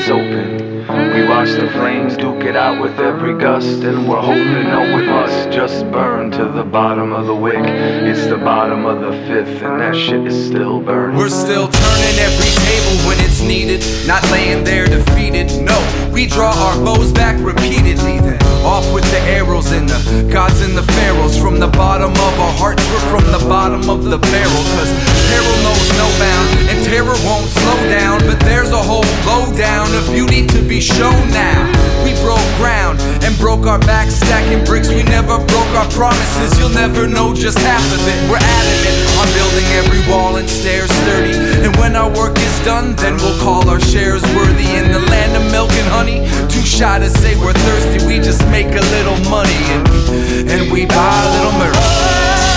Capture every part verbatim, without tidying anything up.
it's open. We watch the flames duke it out with every gust, and we're hoping, oh, it must just burn to the bottom of the wick. It's the bottom of the fifth, and that shit is still burning. We're still turning every table when it's needed, not laying there defeated. No, we draw our bows back repeatedly, then off with the arrows and the gods and the pharaohs. From the bottom of our hearts, we're from the bottom of the barrel. Cause peril knows no bound, and terror won't slow down. But there's a whole lowdown of beauty to be shown now. We broke ground and broke our back stacking bricks. We never broke our promises, you'll never know just half of it. We're adamant on building every wall and stairs sturdy, and when our work is done, then we'll call our shares worthy. In the land of milk and honey, too shy to say we're thirsty. We just make a little money and we, and we buy a little mercy.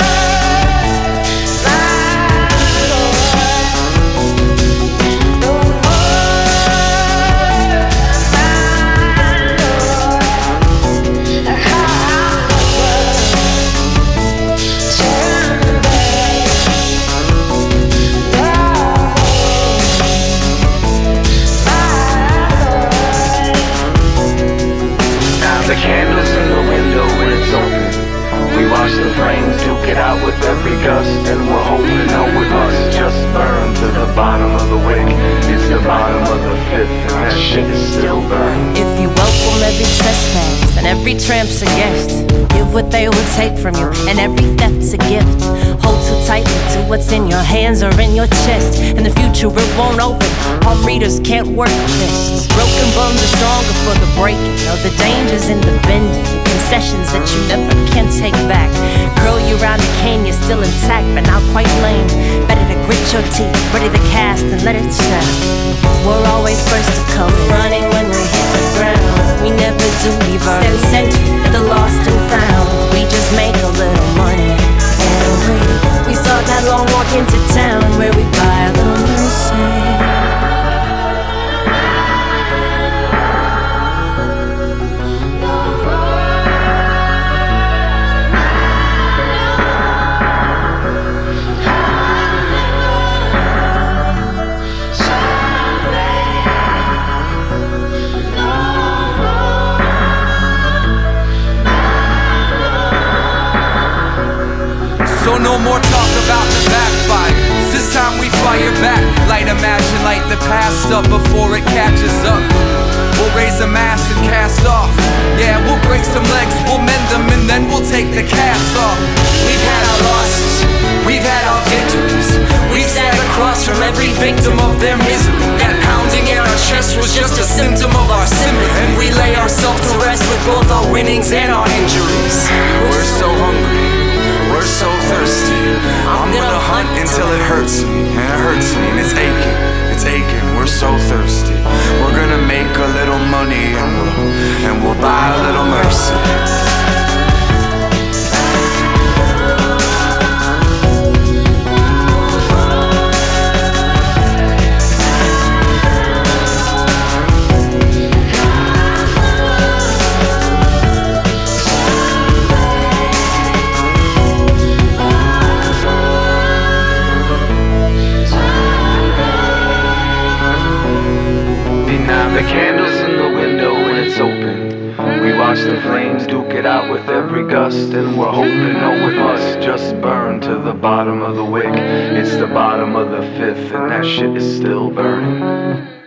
The candles in the window when it's open. We watch the flames duke it out with every gust, and we're hoping, oh, it must just burn to the bottom of the wick. It's the bottom of the fifth, and that shit is still burning. If you welcome every trespass and every tramp's a guest, give what they will take from you, and every theft's a gift. Hold too tightly to what's in your hands or in your chest. In the future it won't open, palm readers can't work fists. Broken bones are stronger for the breaking. Know the dangers in the bending, the concessions that you never can take back. Curl you round the cane, you're still intact, but not quite lame. Better to grit your teeth, ready to cast and let it snap. We're always first to come, running when we hit the ground. We never do leave our stand sentry, the lost and found. We just make a little money, and we we saw that long walk into town where we buy a little mercy. So no more talk about the backfire. This time we fire back. Light a match and light the past up before it catches up. We'll raise a mast and cast off. Yeah, we'll break some legs, we'll mend them, and then we'll take the cast off. We've had our losses, we've had our victories. We sat across from every victim of their misery. That pounding in our chest was just a symptom of our sympathy, and we lay ourselves to rest with both our winnings and our injuries. We're so hungry, we're so thirsty. I'm gonna hunt until it hurts me, and it hurts me, and it's aching, it's aching. We're so thirsty. We're gonna make a little money, and we'll, and we'll buy a little mercy. The candles in the window when it's open. We watch the flames duke it out with every gust, and we're hoping, oh, it must just burn to the bottom of the wick. It's the bottom of the fifth, and that shit is still burning.